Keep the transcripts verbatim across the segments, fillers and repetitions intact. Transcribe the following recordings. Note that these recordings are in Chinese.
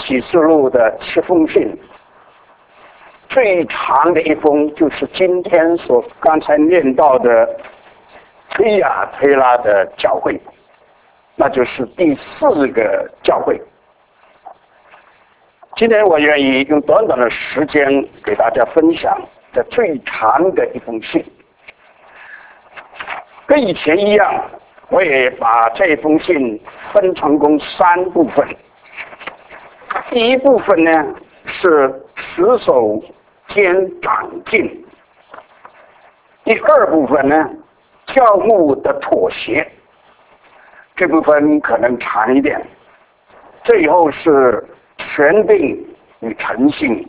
启示录的七封信，最长的一封就是今天所刚才念到的推亚推拉的教会，那就是第四个教会。今天我愿意用短短的时间给大家分享这最长的一封信。跟以前一样，我也把这封信分成共三部分。第一部分呢是持守兼长进，第二部分呢教牧的妥协，这部分可能长一点。最后是权柄与诚信。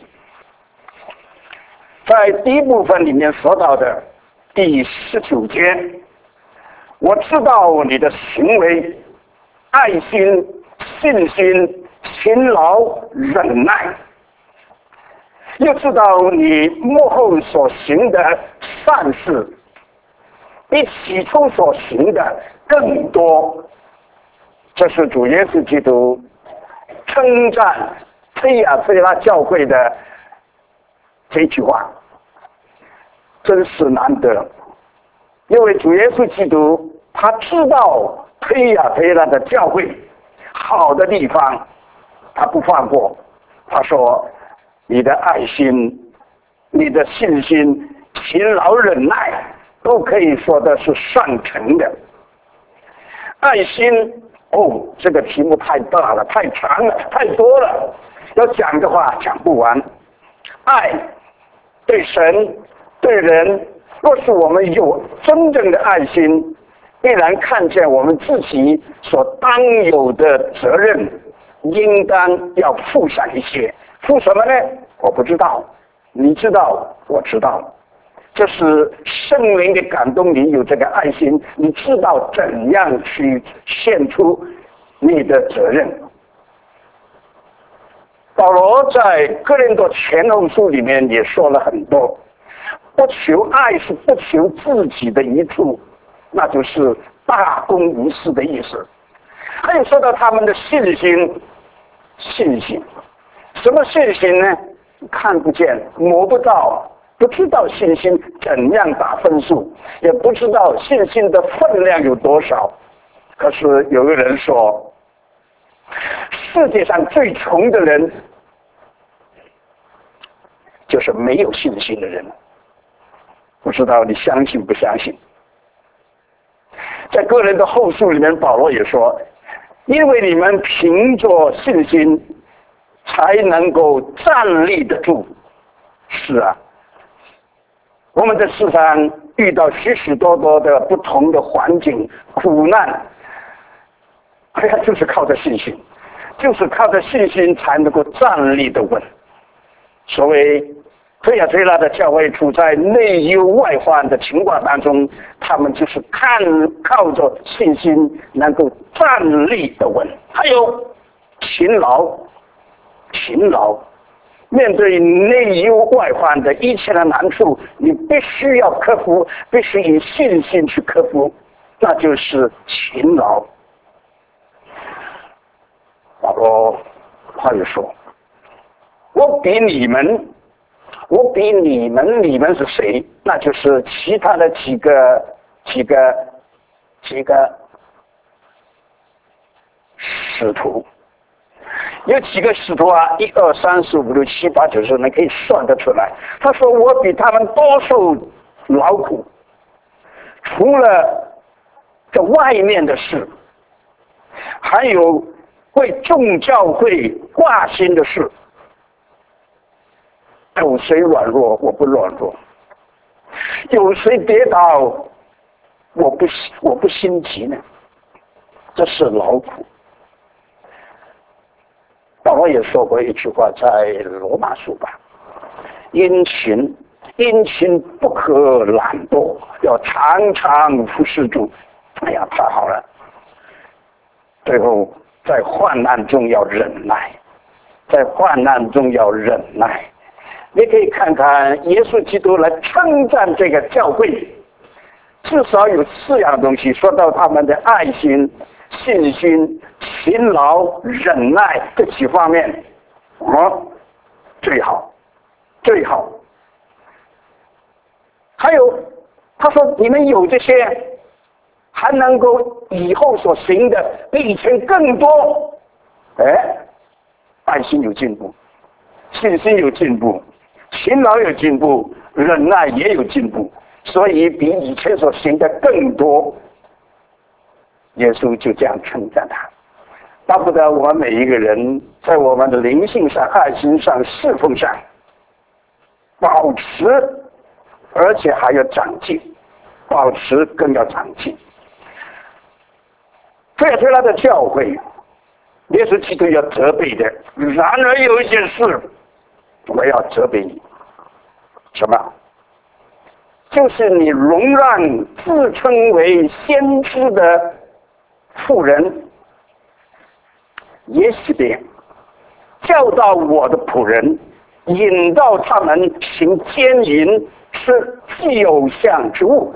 在第一部分里面说到的第十九节，我知道你的行为、爱心、信心、勤劳、忍耐，又知道你幕后所行的善事比起初所行的更多。这是主耶稣基督称赞推亚推拉教会的这句话，真是难得。因为主耶稣基督他知道推亚推拉的教会好的地方，他不放过。他说你的爱心、你的信心、勤劳忍耐都可以说的是上乘的。爱心，哦，这个题目太大了，太长了，太多了，要讲的话讲不完。爱，对神对人，若是我们有真正的爱心，必然看见我们自己所当有的责任，应当要负上一些。负什么呢？我不知道，你知道，我知道。这是圣灵的感动，你有这个爱心，你知道怎样去献出你的责任。保罗在哥林多前后书里面也说了很多，不求爱是不求自己的益处，那就是大公无私的意思。还有说到他们的信心，信心，什么信心呢？看不见，摸不到，不知道信心怎样打分数，也不知道信心的分量有多少。可是有个人说，世界上最穷的人就是没有信心的人。不知道你相信不相信？在个人的后书里面，保罗也说，因为你们凭着信心才能够站立得住。是啊，我们在世上遇到许许多多的不同的环境、苦难，哎呀，就是靠着信心，就是靠着信心才能够站立得稳。所谓推亚推拉的教会处在内忧外患的情况当中，他们就是看靠着信心能够站立得稳。还有勤劳，勤劳，面对内忧外患的一切的难处，你必须要克服，必须以信心去克服，那就是勤劳。保罗话语说，我比你们我比你们你们是谁？那就是其他的几个几个几个使徒。有几个使徒啊？一二三四五六七八九十人可以算得出来。他说我比他们多受劳苦，除了这外面的事，还有为众教会挂心的事。有谁软弱，我不软弱；有谁跌倒，我不我不心急呢？这是劳苦。保罗也说过一句话，在罗马书吧，殷勤殷勤不可懒惰，要常常服侍主。哎呀，太好了！最后在患难中要忍耐，在患难中要忍耐。你可以看看耶稣基督来称赞这个教会，至少有四样东西，说到他们的爱心、信心、勤劳、忍耐这几方面。 哦，最好，最好。还有，他说你们有这些，还能够以后所行的比以前更多。哎，爱心有进步，信心有进步，勤劳有进步，忍耐也有进步，所以比以前所行的更多。耶稣就这样称赞他，巴不得我们每一个人在我们的灵性上、爱心上、侍奉上保持，而且还要长进，保持更要长进。这也是他的教诲，耶稣基督要责备的。然而有一件事，我要责备你，什么？就是你容让自称为先知的妇人耶洗别教导我的仆人，引导他们行奸淫，吃祭偶像之物。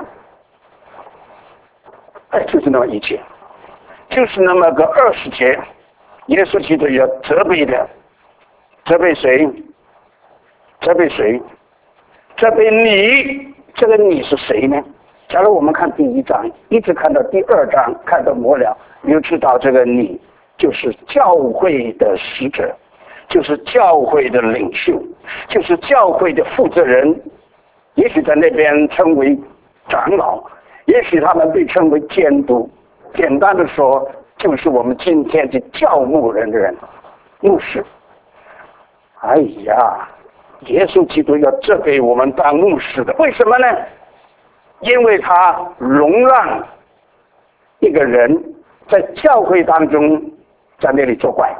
哎，就是那么一节，就是那么个二十节，耶稣基督要责备的，责备谁？责备谁？责备你。这个你是谁呢？假如我们看第一章，一直看到第二章，看到末了，你就知道这个你就是教会的使者，就是教会的领袖，就是教会的负责人。也许在那边称为长老，也许他们被称为监督。简单的说，就是我们今天的教牧人的人，牧师。哎呀，耶稣基督要责备我们当牧师的，为什么呢？因为他容让一个人在教会当中在那里作怪。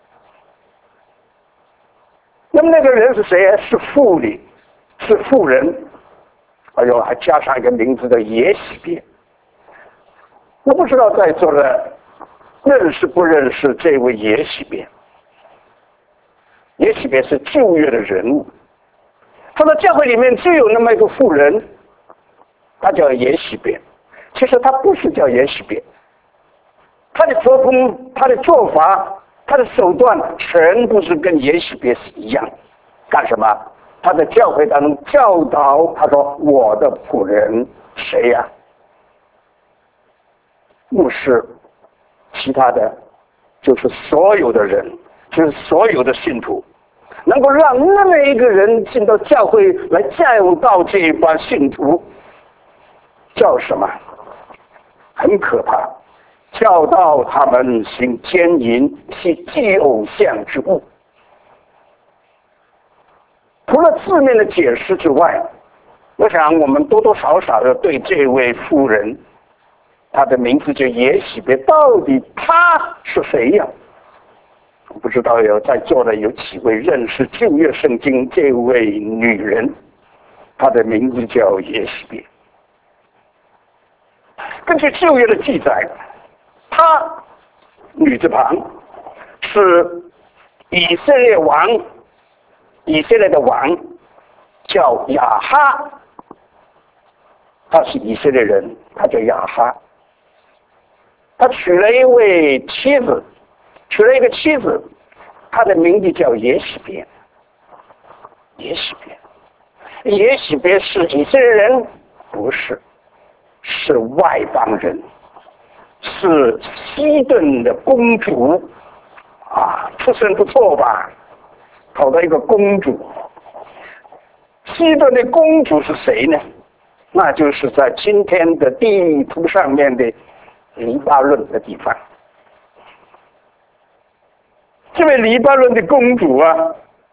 那么那个人是谁？是妇女，是妇人。哎呦，还加上一个名字的耶洗别。我不知道在座的认识不认识这位耶洗别。耶洗别是旧约的人物，他的教会里面就有那么一个妇人，他叫耶洗别。其实他不是叫耶洗别，他的作风、他的做法、他的手段全部是跟耶洗别是一样。干什么？他在教会当中教导，他说我的仆人谁呀、啊？牧师，其他的就是所有的人，就是所有的信徒，能够让那么一个人进到教会来教导这一帮信徒，叫什么？很可怕，教导他们行奸淫，是祭偶像之物。除了字面的解释之外，我想我们多多少少要对这位妇人，她的名字叫耶洗别，到底她是谁呀？我不知道有在座的有几位认识旧约圣经这位女人，她的名字叫耶洗别。根据旧约的记载，她女字旁是以色列王，以色列的王叫亚哈，他是以色列人，他叫亚哈。他娶了一位妻子，娶了一个妻子，他的名字叫耶洗别。耶洗别，耶洗别是以色列人？不是，是外邦人，是西顿的公主啊，出身不错吧？讨到一个公主。西顿的公主是谁呢？那就是在今天的地图上面的黎巴嫩的地方。这位黎巴嫩的公主啊，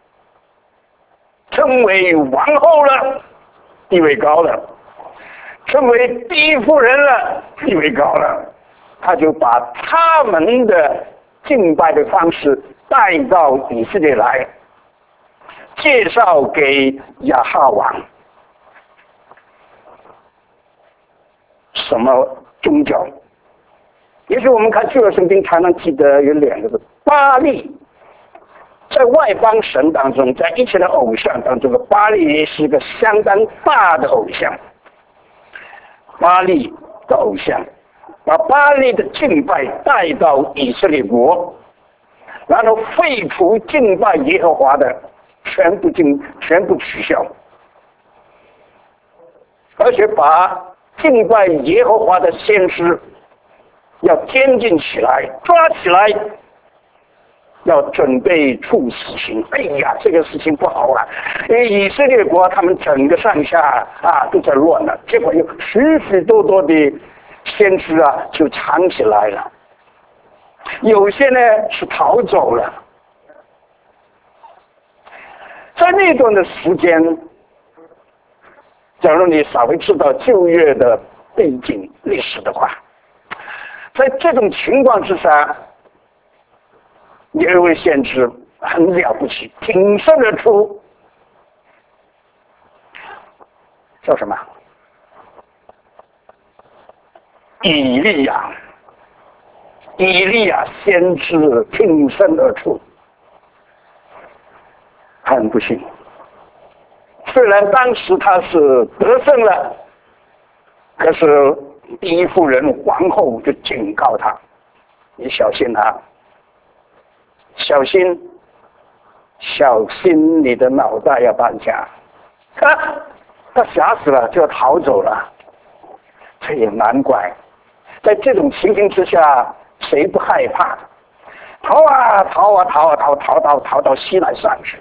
称为王后了，地位高了；称为第一夫人了，地位高了。他就把他们的敬拜的方式带到以色列来，介绍给亚哈王。什么宗教？也许我们看旧约圣经常常记得有两个字：巴力。在外邦神当中，在一切的偶像当中，巴力是一个相当大的偶像。巴力的偶像把巴力的敬拜带到以色列国， 然后废除敬拜耶和华的全部敬全部取消，而且把敬拜耶和华的先知要监禁起来，抓起来，要准备处死刑。哎呀，这个事情不好啊！以色列国他们整个上下啊都在乱了，结果有许许多多的先知啊就藏起来了，有些呢是逃走了。在那段的时间，假如你稍微知道旧约的背景历史的话，在这种情况之下，有一位先知很了不起，挺身而出，叫什么？以利亚。以利亚先知挺身而出。很不幸，虽然当时他是得胜了，可是第一夫人皇后就警告他：“你小心啊，小心，小心你的脑袋要搬家。”啊，他吓死了，就要逃走了。这也难怪，在这种情形之下，谁不害怕？逃啊逃啊逃啊逃逃到逃到西奈山去。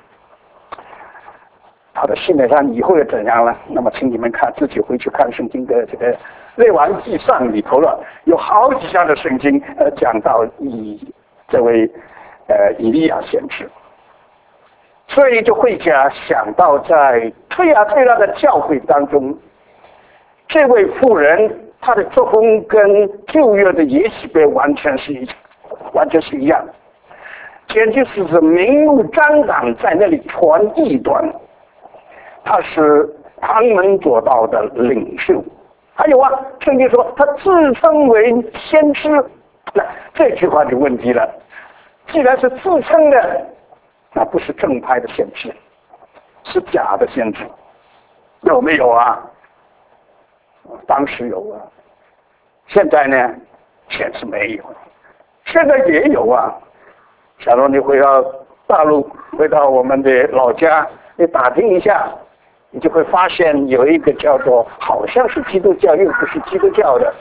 他的西奈山以后又怎样了？那么，请你们看，自己回去看圣经的这个《列王纪上》里头了，有好几项的圣经呃讲到以这位呃以利亚先知，所以就会讲想到在推啊推拉的教会当中，这位妇人她的作风跟旧约的耶洗别完全是一完全是一样的，简直是是明目张胆在那里传异端。他是旁门左道的领袖，还有啊，圣经说他自称为先知，那这句话就问题了。既然是自称的，那不是正派的先知，是假的先知，有没有啊？当时有啊，现在呢，现在没有，现在也有啊。假如你回到大陆，回到我们的老家，你打听一下。你就会发现有一个叫做好像是基督教又不是基督教的，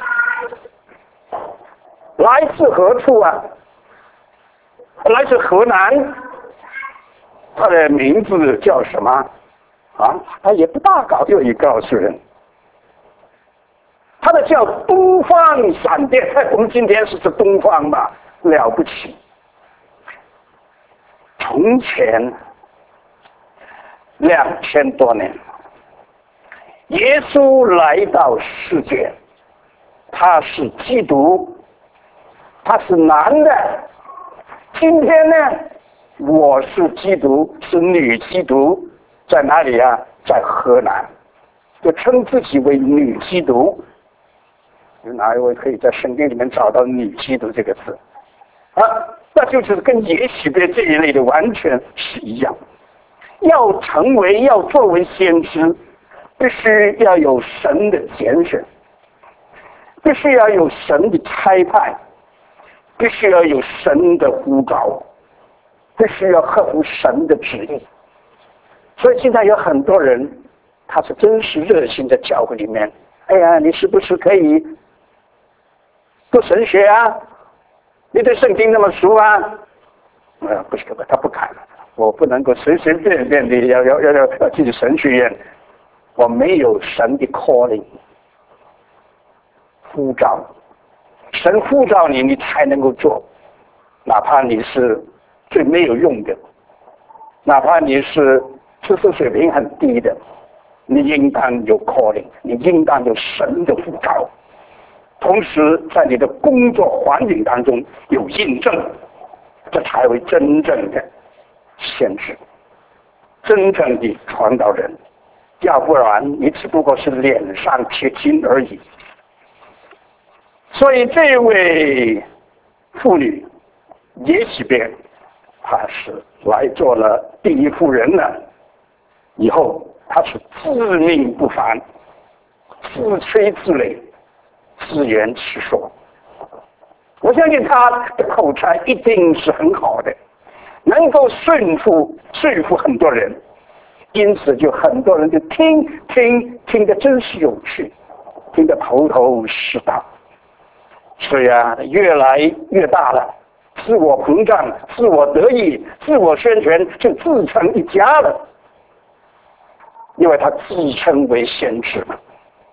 来自何处啊？来自河南，他的名字叫什么啊？他也不大搞又一告诉人，他的叫东方闪电。我们今天是指东方吧，了不起。从前两千多年，耶稣来到世界，他是基督，他是男的。今天呢，我是基督，是女基督，在哪里啊？在河南，就称自己为女基督。有哪一位可以在圣经里面找到女基督这个字啊？那就是跟耶洗别这一类的完全是一样。要成为要作为先知，必须要有神的拣选，必须要有神的差派，必须要有神的呼召，必须要合乎神的旨意。所以现在有很多人，他是真实热心在教会里面，哎呀，你是不是可以读神学啊？你对圣经那么熟啊？呃，不是，他不敢，我不能够随随便便的要要要要要进神学院，我没有神的 calling 呼召，神呼召你，你才能够做，哪怕你是最没有用的，哪怕你是知识水平很低的，你应当有 calling， 你应当有神的呼召。同时在你的工作环境当中有印证，这才为真正的先知，真正的传道人，要不然你只不过是脸上贴金而已。所以这位妇女耶洗别，她是来做了第一夫人了，以后她是自命不凡，自吹自擂，自圆其说。我相信他的口才一定是很好的， 能够说服说服很多人，因此就很多人就听听听得真是有趣，听得头头是道。所以啊，越来越大了，自我膨胀，自我得意，自我宣传，就自成一家了，因为他自称为先知嘛。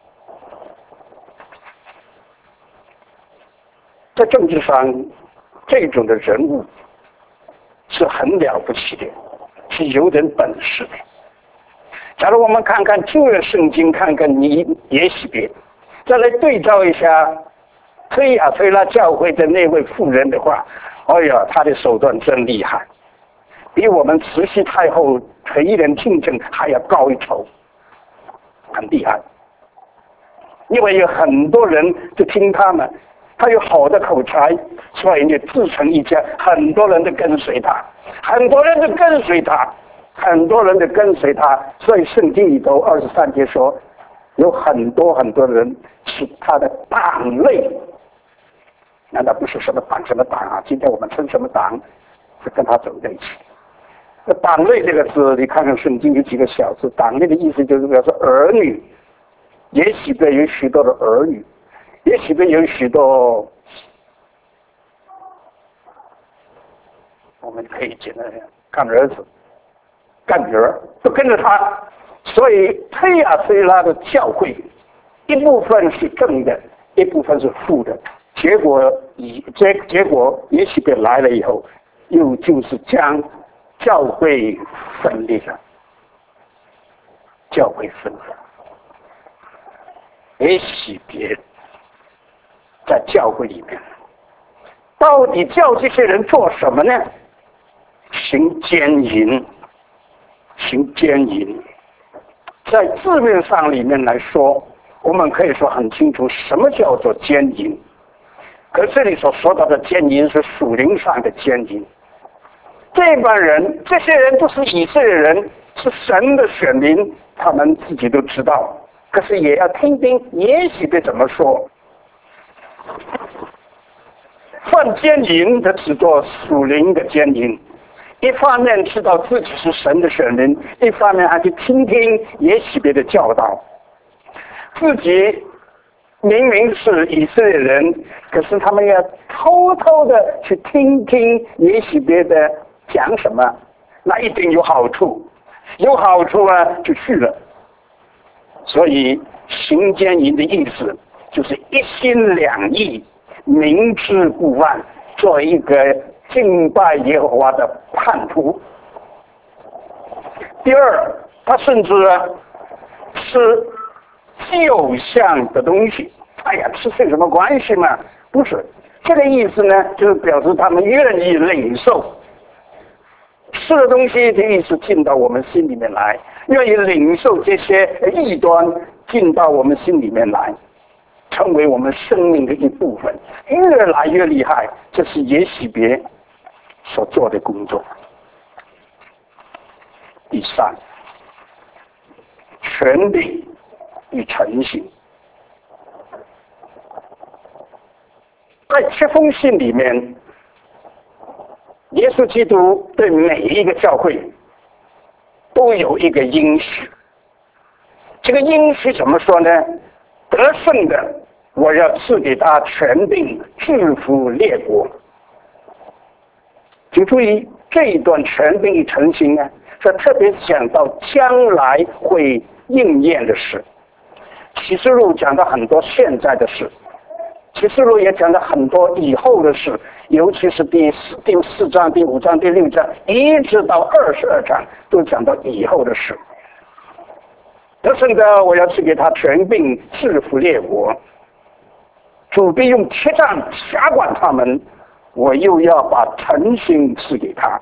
在政治上，这种的人物是很了不起的，是有点本事的。假如我们看看旧约圣经，看看你耶洗别，再来对照一下推亚推拉教会的那位妇人的话，哎呀，他的手段真厉害，比我们慈禧太后垂帘听政还要高一筹，很厉害。因为有很多人就听他们，他有好的口才，所以就自成一家，很多人都跟随他，很多人都跟随他，很多人都跟随他。所以圣经里头二十三节说，有很多很多人是他的党类。难道不是什么党什么党啊？今天我们称什么党，是跟他走在一起。那党类这个字，你看看圣经有几个小字，党类的意思就是表示儿女。也许的有许多的儿女，也许的有许多，我们可以简单干儿子、干女儿都跟着他。所以推亚推拉的教会，一部分是正的，一部分是负的。结果以结结果也许别来了以后，又就是将教会分裂了，教会分裂。也许别在教会里面，到底叫这些人做什么呢？行奸淫，行奸淫。在字面上里面来说，我们可以说很清楚什么叫做奸淫。可这里所说到的奸淫是属灵上的奸淫。这帮人，这些人都是以色列人，是神的选民，他们自己都知道。可是也要听听也许别怎么说。犯奸淫的只做属灵的奸淫，一方面知道自己是神的选民，一方面还去听听也许别的教导。自己明明是以色列人，可是他们要偷偷的去听听也许别的讲什么，那一定有好处，有好处啊就去了。所以行奸淫的意思就是一心两意，明知故犯，做一个敬拜耶和华的叛徒。第二，他甚至吃旧像的东西。哎呀，吃是有什么关系嘛？不是，这个意思呢，就是表示他们愿意领受吃的东西的意思进到我们心里面来，愿意领受这些异端进到我们心里面来，成为我们生命的一部分，越来越厉害。这是也许别所做的工作。第三，权力与诚信。在这封信里面，耶稣基督对每一个教会都有一个应许。这个应许怎么说呢？得胜的，我要赐给他权柄，制服列国。请注意这一段权柄与诚信呢，是特别讲到将来会应验的事。启示录讲到很多现在的事，启示录也讲到很多以后的事，尤其是第四、第四章、第五章、第六章，一直到二十二章，都讲到以后的事。得胜的，我要赐给他权柄，制服列国，主必用铁杖辖管他们，我又要把诚信赐给他。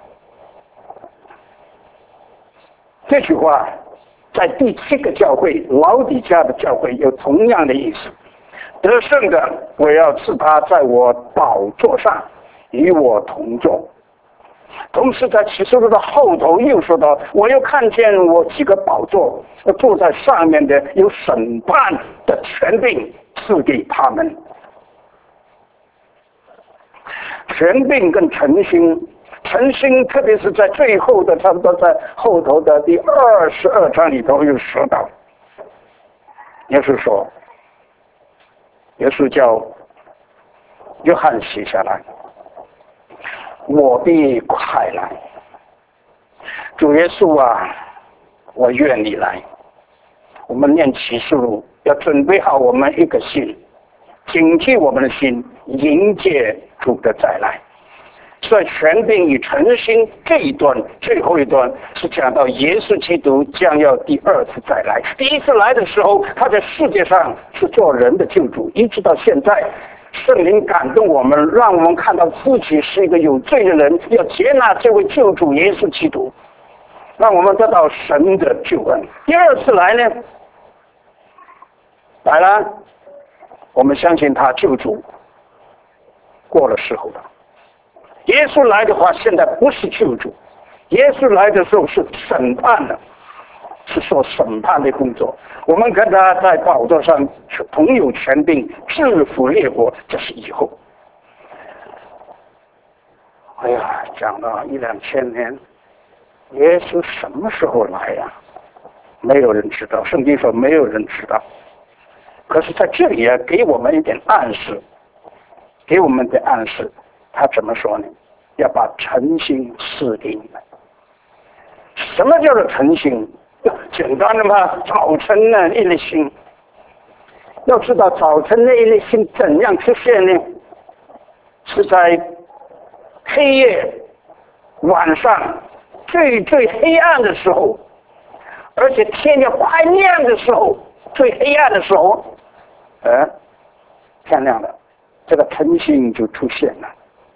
这句话在第七个教会老底嘉的教会有同样的意思。得胜的，我要赐他在我宝座上与我同坐。同时在启示录的后头又说到，我又看见我几个宝座，坐在上面的有审判的权柄赐给他们。权柄跟诚信诚心，特别是在最后的，差不多在后头的第二十二章里头有说到，耶稣说，耶稣叫约翰写下来，我必快来。主耶稣啊，我愿你来。我们念启示录，要准备好我们一个心，警惕我们的心，迎接主的再来。所以权柄与诚心这一段最后一段是讲到耶稣基督将要第二次再来。第一次来的时候，他在世界上是做人的救主，一直到现在，圣灵感动我们，让我们看到自己是一个有罪的人，要接纳这位救主耶稣基督，让我们得到神的救恩。第二次来呢，来了，我们相信他救主过了时候了。耶稣来的话，现在不是救主，耶稣来的时候是审判的，是做审判的工作。我们跟他在宝座上同有权柄，制服列国，这是以后。哎呀，讲了一两千年，耶稣什么时候来呀？没有人知道，圣经说没有人知道。可是在这里啊，给我们一点暗示，给我们的暗示，他怎么说呢？要把诚心赐给你们。什么叫做诚心？简单的嘛，早晨的一粒心。要知道早晨那一粒心怎样出现呢？是在黑夜晚上最最黑暗的时候，而且天要快亮的时候，最黑暗的时候，呃，天亮了，这个诚心就出现了。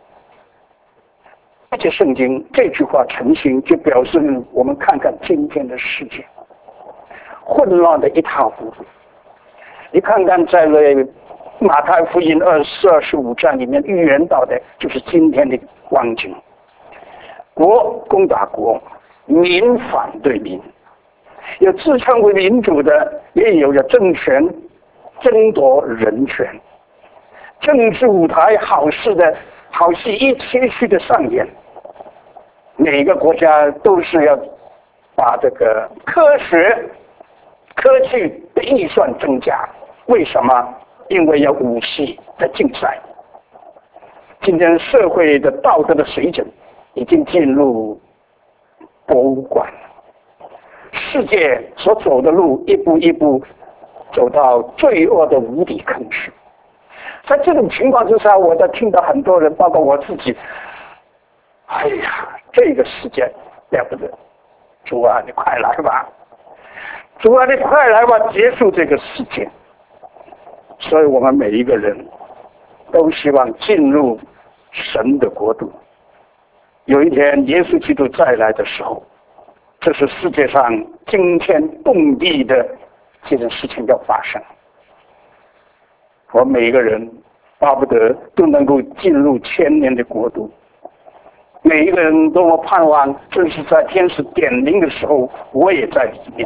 而且圣经这句话诚心，就表示我们看看今天的世界，混乱的一塌糊涂。你看看在马太福音二十二十五章里面预言到的，就是今天的光景。国攻打国，民反对民，有自称为民主的，也有着政权争夺人权，政治舞台好似的好戏一区区的上演。每个国家都是要把这个科学科技的预算增加，为什么？因为要武器的竞赛。今天社会的道德的水准已经进入博物馆，世界所走的路一步一步走到罪恶的无底坑去。在这种情况之下，我在听到很多人，包括我自己，哎呀，这个世界了不得，主啊，你快来吧，主啊，你快来吧，结束这个世界。所以我们每一个人都希望进入神的国度。有一天耶稣基督再来的时候，这是世界上惊天动地的这件事情要发生。我们每一个人巴不得都能够进入千年的国度，每一个人都盼望正是在天使点名的时候，我也在里面。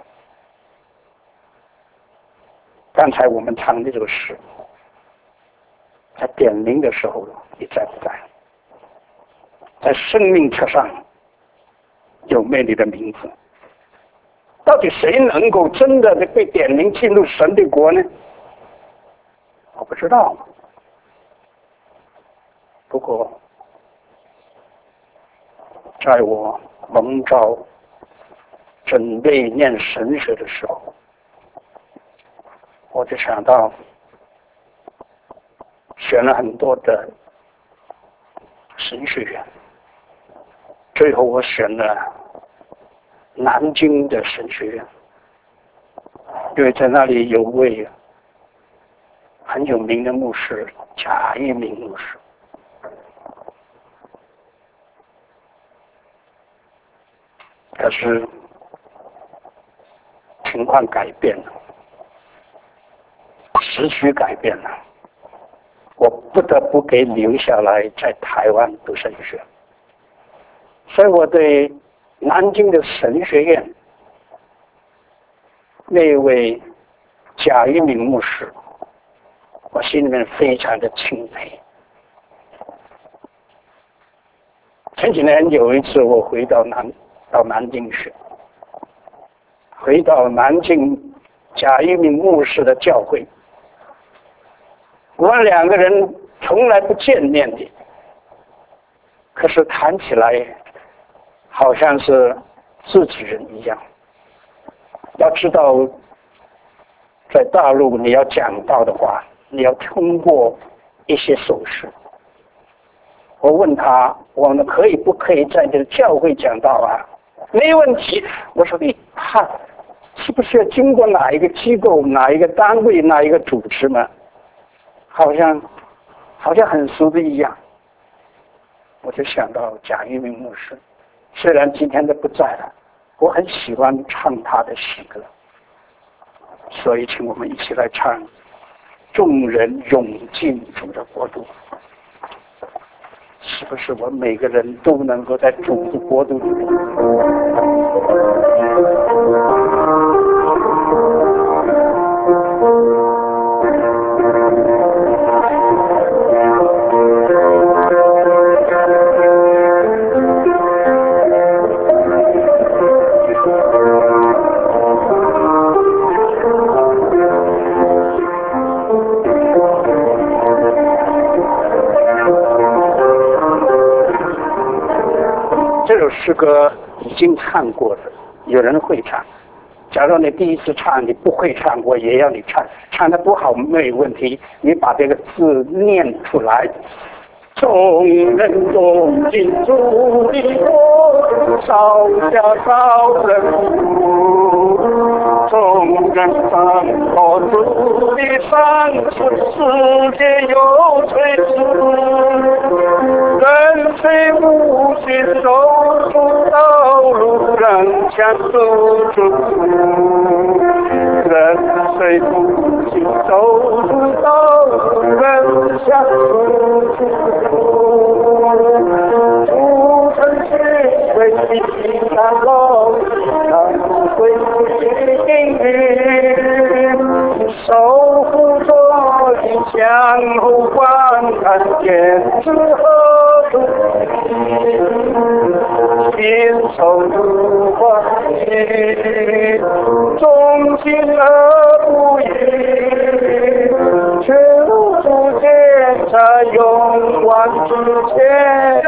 刚才我们唱的这个诗，在点名的时候，你在不在？在生命册上有没有你的名字？到底谁能够真的被点名进入神的国呢？我不知道。不过，在我蒙召准备念神学的时候，我就想到选了很多的神学院，最后我选了南京的神学院，因为在那里有位很有名的牧师贾一鸣牧师。可是情况改变了，时局改变了，我不得不给留下来在台湾读神学。所以我对南京的神学院那位贾一鸣牧师，我心里面非常的钦佩。 前几年有一次我回到南到南京去，回到南京贾一鸣牧师的教会，我们两个人从来不见面的，可是谈起来好像是自己人一样。要知道在大陆你要讲道的话，你要通过一些手势。我问他，我们可以不可以在这个教会讲道啊？没问题。我说你哈，是不是要经过哪一个机构、哪一个单位、哪一个组织吗？好像好像很熟的一样。我就想到贾一鸣牧师，虽然今天他不在了，我很喜欢唱他的诗歌，所以请我们一起来唱《众人涌进主的国度》。是不是我们每个人都能够在主的国度里面？这首诗歌已经唱过了，有人会唱。假如你第一次唱你不会唱，我也要你唱，唱得不好没有问题，你把这个字念出来。众人涌进主的国，少下少人苦。众人翻过主的山，世界有垂直。人非无心走出道路，人向走出人非无心走出道路，人向走出主城是为你难老，难会定律，守护着你向后观看，坚持和主心手如花意，忠心而不移，却无主见在永完之前，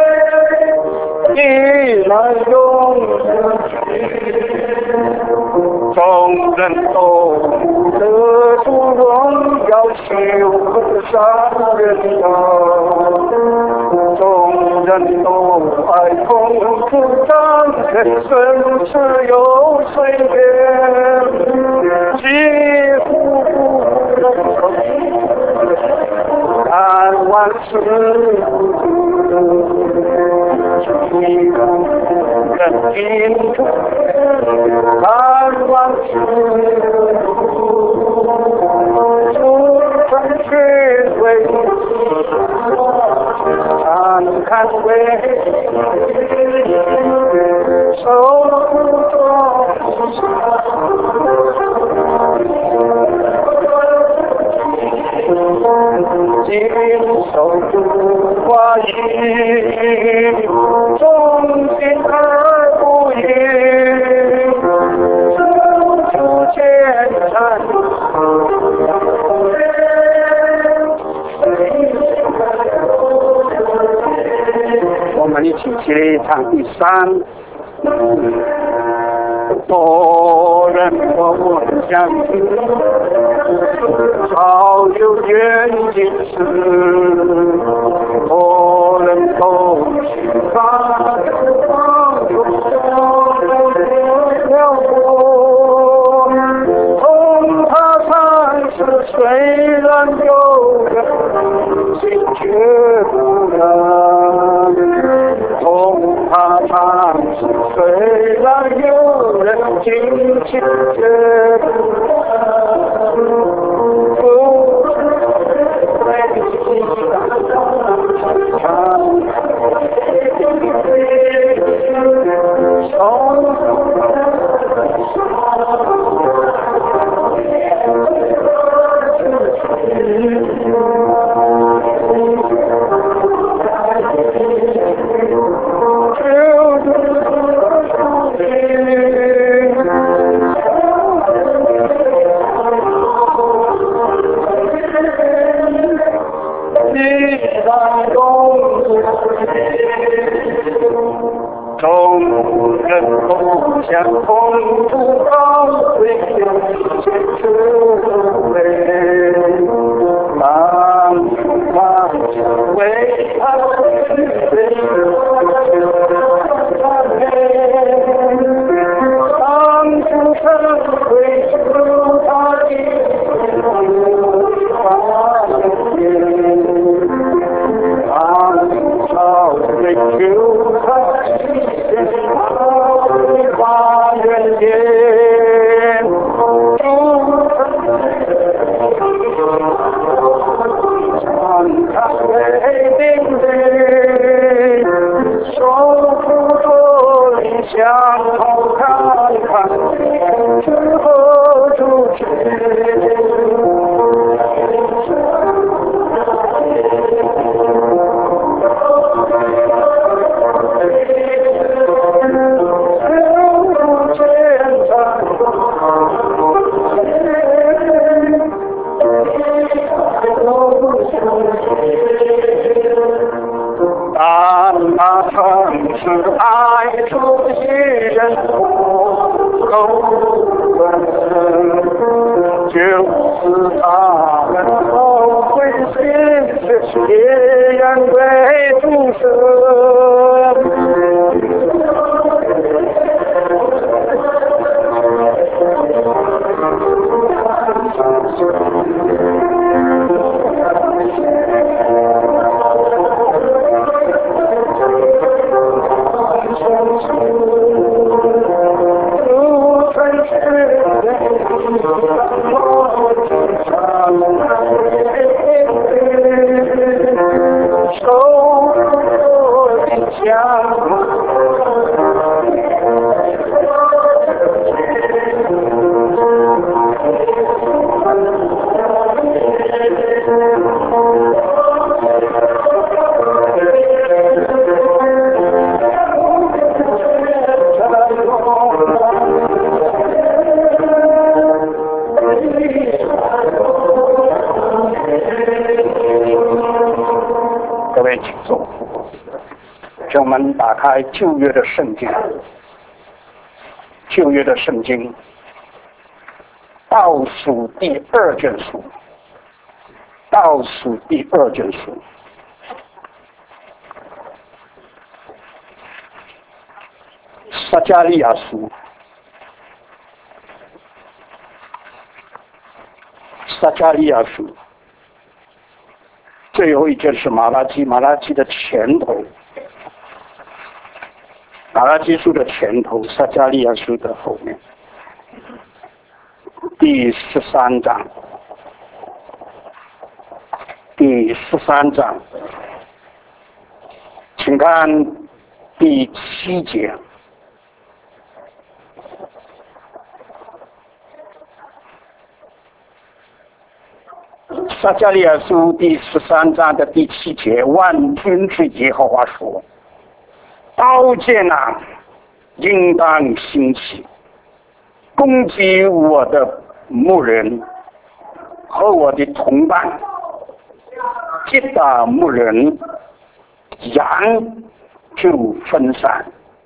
依然永众人都得出荣耀，修和上人道，众人都爱同主张，人生是有岁月，几乎不能看万事人清楚，看万事出城去为常看为守护着谨守住话语，忠心而不渝，守住前程。我们一起去唱第三。多人和我相知，好有远近事，多人都去看望有了我，同他三十虽然有人心却不能，同他三十虽然有人尽情却不能，不知为己众人共享同主高贵有些滋味，当他为他的当主神会主他的当他为主他花园间，唱他为定的，手扶着理想好看看，之后主持。当那城市爱出的人口问，就是他们后悔心是别人为主神。各位请坐，请我们打开旧约的圣经，旧约的圣经倒数第二卷书，倒数第二卷书，撒迦利亚书，撒迦利亚书。最后一卷是马拉基，马拉基的前头，马拉基书的前头，撒迦利亚书的后面，第十三章，第十三章，请看第七节。撒迦利亚书第十三章的第七节，万军之耶和华说：刀剑啊，应当兴起，攻击我的牧人和我的同伴，击打牧人，羊就分散，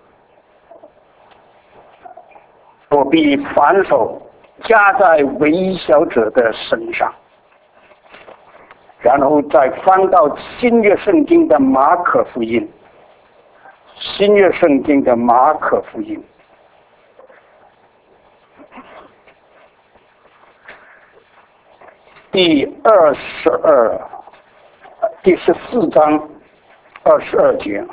我必反手加在微小者的身上。然后再翻到新约圣经的马可福音，新约圣经的马可福音，第二十二、第十四章二十二节，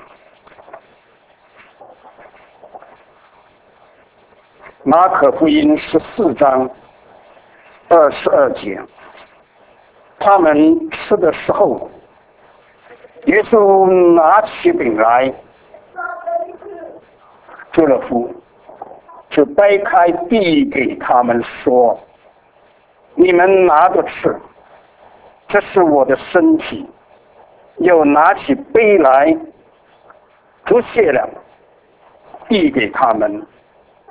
马可福音十四章二十二节。他们吃的时候，耶稣拿起饼来，祝了福，就掰开递给他们说：你们拿着吃，这是我的身体。又拿起杯来，祝谢了，递给他们，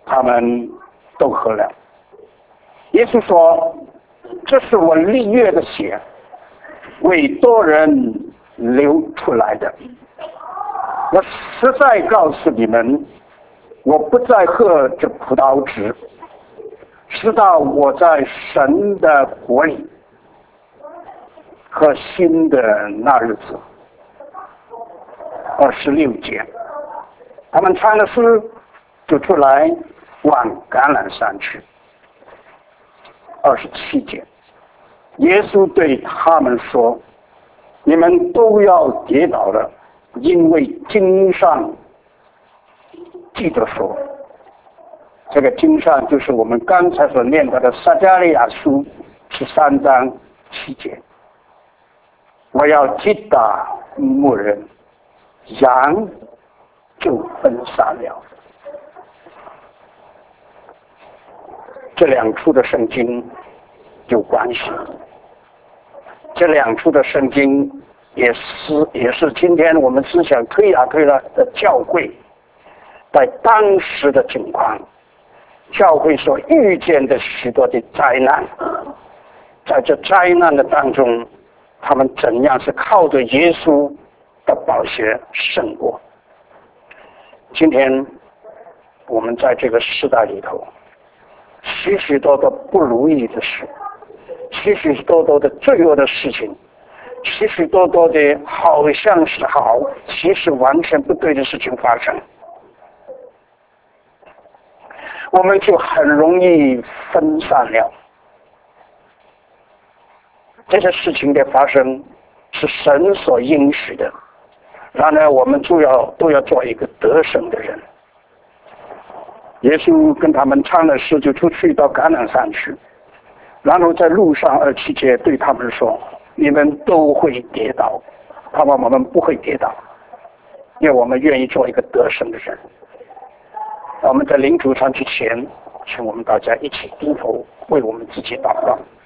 他们都喝了。耶稣说：“这是我立约的血，为多人流出来的。我实在告诉你们，我不再喝这葡萄汁，直到我在神的国里和新的那日子。”二十六节，他们唱的诗就出来往橄榄山去。二十七节，耶稣对他们说：“你们都要跌倒了，因为经上记着说。”这个经上就是我们刚才所念到的撒迦利亚书十三章七节：“我要击打牧人，羊就分散了。”这两处的圣经有关系，这两处的圣经也是也是今天我们思想推啊推了的教会在当时的情况，教会所遇见的许多的灾难，在这灾难的当中，他们怎样是靠着耶稣的宝血胜过。今天我们在这个时代里头，许许多多不如意的事，许许多多的罪恶的事情，许许多多的好像是好，其实完全不对的事情发生，我们就很容易分散了。这些事情的发生是神所应许的，然而我们就要都要做一个得胜的人。耶稣跟他们唱了诗，就出去到橄榄山去，然后在路上二七节对他们说：“你们都会跌倒，盼望我们不会跌倒，因为我们愿意做一个得胜的人。”我们在领主餐之前，请我们大家一起低头为我们自己祷告。